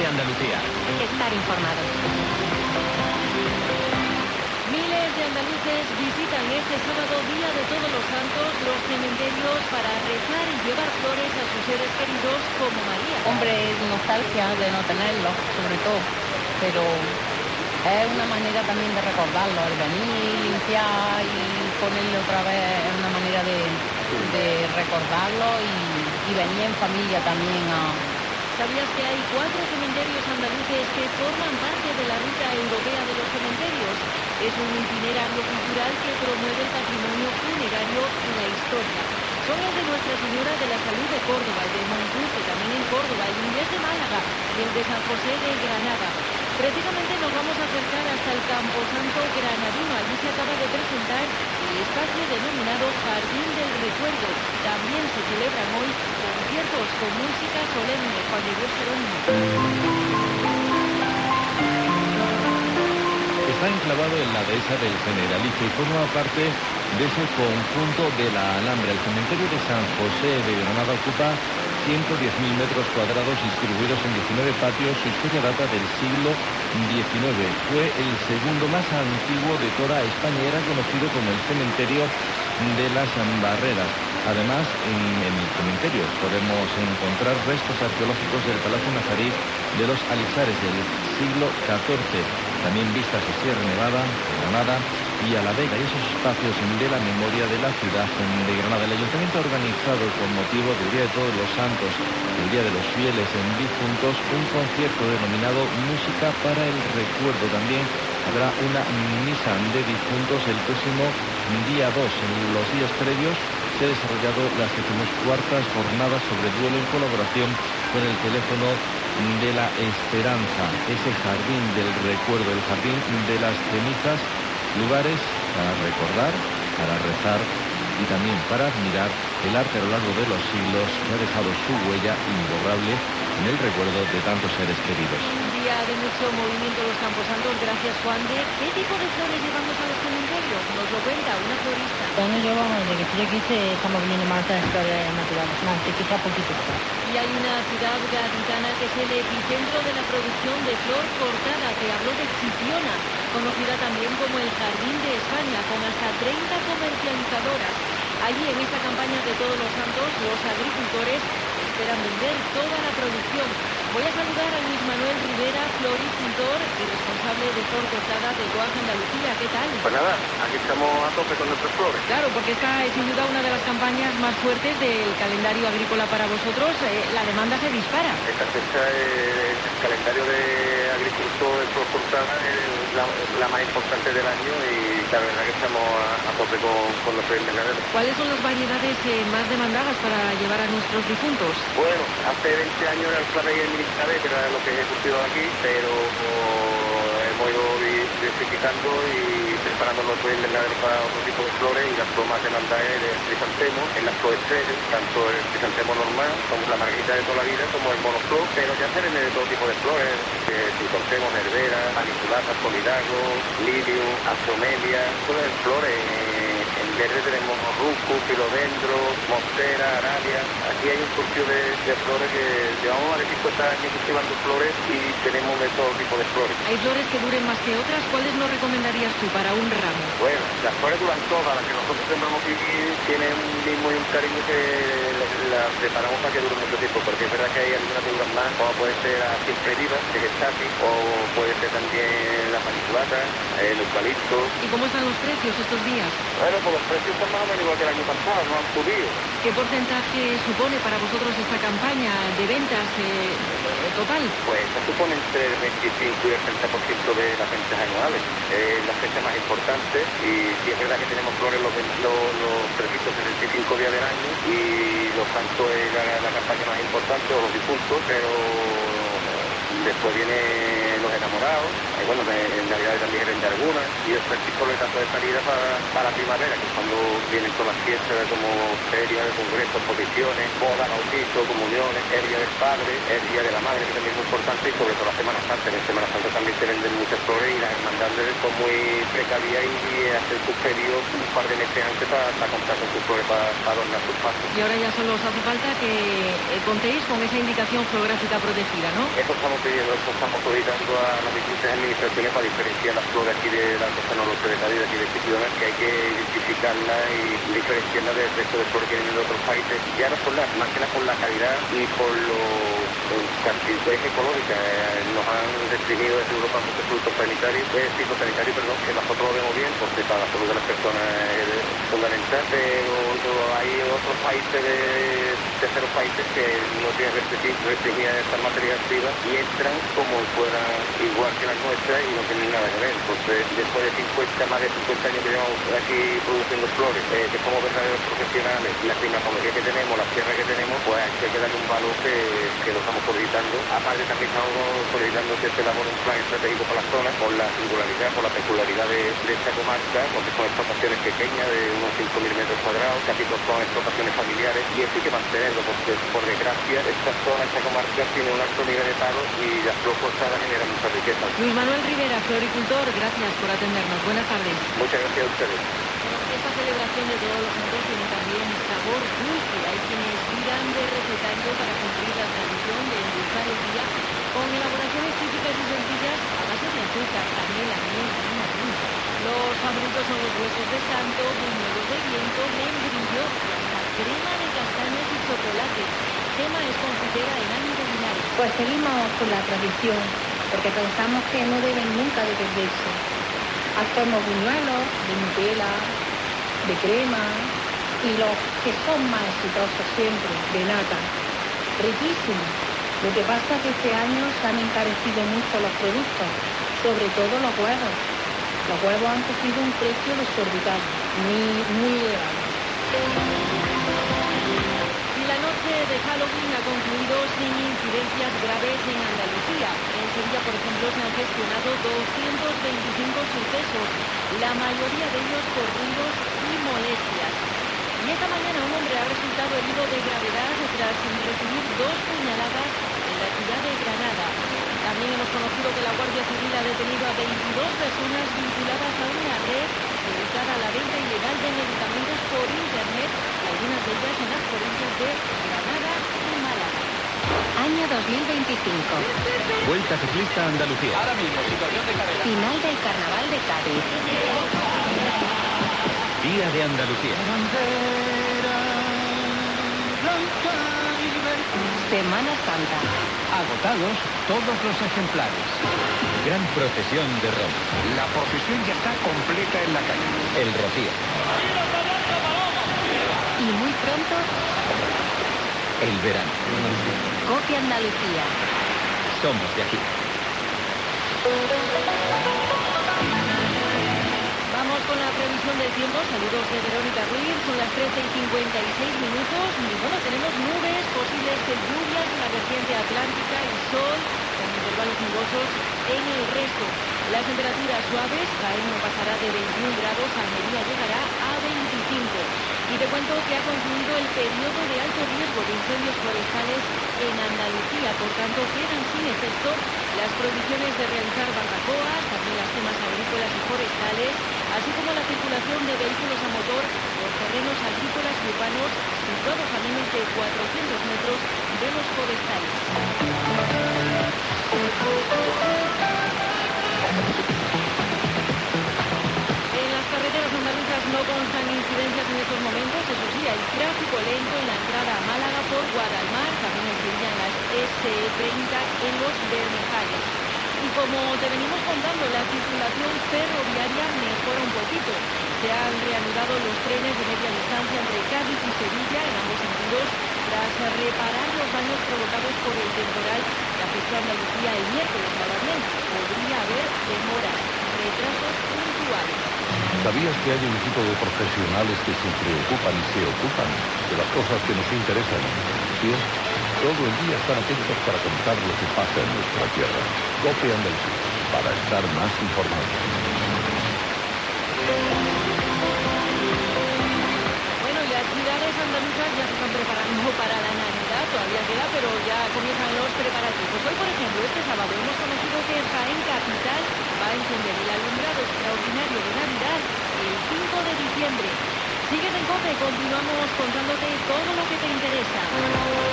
Andalucía. Estar informados. Miles de andaluces visitan este sábado, Día de Todos los Santos, los cementerios para rezar y llevar flores a sus seres queridos como María. Hombre, nostalgia de no tenerlos, sobre todo, pero es una manera también de recordarlo, el venir, limpiar y ponerle otra vez, es una manera de recordarlo y venir en familia también a... ¿Sabías que hay 4 cementerios andaluces que forman parte de la Ruta Europea de los Cementerios? Es un itinerario cultural que promueve el patrimonio funerario y la historia. Son los de Nuestra Señora de la Salud de Córdoba, el de Montuque, también en Córdoba, el inglés de Málaga y el de San José de Granada. Precisamente nos vamos a acercar hasta el Camposanto granadino. Allí se acaba de presentar el espacio denominado Jardín del Recuerdo. También se celebran hoy conciertos con música solemne. Juan de Dios Jerónimo. Está enclavado en la dehesa del Generalife y forma parte de ese conjunto de la Alhambra. El cementerio de San José de Granada ocupa 110.000 metros cuadrados distribuidos en 19 patios. Su historia data del siglo XIX. Fue el segundo más antiguo de toda España y era conocido como el cementerio de las Barreras. Además, en el cementerio podemos encontrar restos arqueológicos del Palacio Nazarí de los Alixares del siglo XIV. También vistas a Sierra Nevada, Granada y a La Vega y esos espacios de la memoria de la ciudad de Granada. El Ayuntamiento ha organizado con motivo del Día de Todos los Santos, el Día de los Fieles en Difuntos, un concierto denominado Música para el Recuerdo. También habrá una misa de difuntos el próximo día 2. En los días previos se han desarrollado las 14ª jornadas sobre duelo en colaboración con el teléfono de la Esperanza, ese jardín del recuerdo, el jardín de las cenizas, lugares para recordar, para rezar y también para admirar el arte a lo largo de los siglos que ha dejado su huella imborrable en el recuerdo de tantos seres queridos. Un día de mucho movimiento en los Camposantos. Gracias, Juan de. ¿Qué tipo de flores llevamos a los cementerios? Nos lo cuenta una florista. Bueno, yo, desde que estoy aquí estamos viendo más de flores naturales, más quizá poquito. Y hay una ciudad gaditana que es el epicentro de la producción de flor cortada. Te hablo de Chipiona, conocida también como el Jardín de España, con hasta 30 comercializadoras. Allí, en esta campaña de Todos los Santos, los agricultores esperan vender toda la producción. Voy a saludar a Luis Manuel Rivera, floricultor y responsable de flor cortada de Coag Andalucía. ¿Qué tal? Pues nada, aquí estamos a tope con nuestras flores. Claro, porque esta es sin duda una de las campañas más fuertes del calendario agrícola para vosotros. La demanda se dispara. Esta fecha, el calendario de agricultor de flor cortada es la más importante del año y la verdad que estamos a tope con los invernaderos. ¿Cuáles son las variedades más demandadas para llevar a nuestros difuntos? Bueno, hace 20 años era el clave y el minicave, que era lo que he cultivado aquí, pero hemos ido diversificando y preparando los invernaderos para otro tipo de flores, y las flores más demandadas es el crisantemo, en las flores estrellas, tanto el crisantemo normal como la margarita de toda la vida, como el monoflor, pero ya se venden de todo tipo de flores, crisantemo, herbera, paniculata, solidago, lirio, astromelia, todas las flores. En verde tenemos rusco, filodendro, monstera, aralia. Aquí hay un surtido de flores que llevamos más de 50 años cultivando flores y tenemos de todo tipo de flores. ¿Hay flores que duren más que otras? ¿Cuáles nos recomendarías tú para un ramo? Bueno, las flores duran todas, las que nosotros sembramos aquí tienen un mismo y un cariño que las preparamos para que duren mucho tiempo, porque es verdad que hay algunas que duran más, como puede ser la siempre viva, que es el chapi, o puede ser también la paniculata, el eucalipto. ¿Y cómo están los precios estos días? Bueno, pues los precios están más o menos igual que el año pasado, no han subido. ¿Qué porcentaje supone para vosotros esta campaña de ventas total? Pues se supone entre el 25 y el 30% de las ventas anuales. La fecha más importante, y sí es verdad que tenemos flores los 365 días del año, y los santos es la campaña más importante, o los difuntos, pero después vienen los enamorados, bueno, en Navidad también venden algunas, y después el pistoletazo de salida para primavera, que es cuando vienen todas las fiestas como ferias, congresos, exposiciones, bodas, bautizos, comuniones, el día del padre, el día de la madre, que también es muy importante, y sobre todo la Semana Santa. En Semana Santa también se venden muchas flores y las hermandades son muy precavidas y hacen sus pedidos un par de meses antes para comprar sus flores para adornar sus pasos. Y ahora ya solo os hace falta que contéis con esa indicación geográfica protegida, ¿no? Eso estamos pidiendo, eso estamos solicitando a las distintas administraciones para diferenciar las flores aquí de la costa norte de Cádiz, de aquí de Chipiona, que hay que identificarla y diferenciarla del resto de flores que vienen de otros países, ya no por más que nada por la calidad y por cantidad ecológica. Nos han restringido desde Europa muchos productos fitosanitarios, que nosotros lo vemos bien, porque para la salud de las personas es fundamental, pero hay otros países de terceros países que no tienen restringidas estas materias primas y entran como fueran igual que las nuestras y no tienen nada que ver. Entonces, después de más de 50 años que llevamos aquí produciendo flores, que somos verdaderos profesionales, la climatología que tenemos, la tierra que tenemos, pues hay que darle un valor que lo estamos solicitando. Aparte también estamos solicitando que se elabore un plan estratégico para la zona, por la singularidad, por la peculiaridad de esta comarca, porque son explotaciones pequeñas de unos 5.000 metros cuadrados, casi todas son explotaciones familiares, y eso hay que mantenerlo, porque por desgracia esta zona, esta comarca tiene un alto nivel de paro y la flor forzada genera mucha riqueza. Luis Manuel Rivera, floricultor, gracias por atendernos. Buenas tardes. Muchas gracias a ustedes. Esta celebración de todos los santos tiene también sabor dulce. Hay quienes tiran de recetario para cumplir la tradición de endulzar el día con elaboraciones típicas y sencillas a base de azúcar, canela, miel, harina, dulce. Los favoritos son los huesos de santo, buñuelos de viento, membrillo y hasta crema de castañas y chocolate. Gema es confitera en Año de Linares. Pues seguimos con la tradición, porque pensamos que no deben nunca de perderse. Hacemos buñuelos de Nutella, de crema y los que son más exitosos siempre, de nata. Riquísimos. Lo que pasa es que este año se han encarecido mucho los productos, sobre todo los huevos. Los huevos han cogido un precio desorbitado, muy elevado. Y la noche de Halloween ha concluido sin incidencias graves en Andalucía. En Sevilla, por ejemplo, se han gestionado 225 sucesos, la mayoría de ellos por ruidos y molestias. Y esta mañana un hombre ha resultado herido de gravedad tras recibir 2 puñaladas en la ciudad de Granada. También hemos conocido que la Guardia Civil ha detenido a 22 personas vinculadas a una red dedicada a la venta ilegal de medicamentos por Internet, algunas de ellas en las provincias de Granada y Málaga. Año 2025. Vuelta Ciclista a Andalucía. Ahora mismo, situación de carrera. Final del Carnaval de Cádiz. Día de Andalucía. Semana Santa. Agotados todos los ejemplares. Gran procesión de Roma. La procesión ya está completa en la calle. El Rocío. Y muy pronto, El verano. Copia Andalucía. Somos de aquí. Vamos con la previsión del tiempo. Saludos de Verónica Ruiz. Son las 13:56 minutos. Y bueno, tenemos nubes, posibles lluvias en la vertiente atlántica y sol con intervalos nubosos en el resto. Las temperaturas suaves, Jaén no pasará de 21 grados, Almería llegará a 25. Y te cuento que ha concluido el periodo de alto riesgo de incendios forestales en Andalucía. Por tanto, quedan sin efecto las prohibiciones de realizar barbacoas, también las quemas agrícolas y forestales, así como la circulación de vehículos a motor por terrenos agrícolas y urbanos situados a menos de 400 metros de los forestales. En las carreteras andaluzas no constan incidencias en estos momentos. Eso sí, hay tráfico lento en la entrada a Málaga por Guadalmar, también en Sevilla en las SE30 en los Bermejales. Y como te venimos contando, la circulación ferroviaria mejora un poquito. Se han reanudado los trenes de media distancia entre Cádiz y Sevilla en ambos sentidos, tras reparar los daños provocados por el temporal que afectó a Andalucía el miércoles. Ahora bien, podría haber demoras, retrasos puntuales. ¿Sabías que hay un equipo de profesionales que se preocupan y se ocupan de las cosas que nos interesan? ¿Sí? Todo el día están atentos para contar lo que pasa en nuestra tierra. Copia Andalucía, para estar más informados. Bueno, y las ciudades andaluzas ya se están preparando para la Navidad, todavía queda, pero ya comienzan los preparativos. Hoy, por ejemplo, este sábado hemos conocido que Jaén Capital va a encender el alumbrado extraordinario de Navidad el 5 de diciembre. Sigues en COPE, continuamos contándote todo lo que te interesa.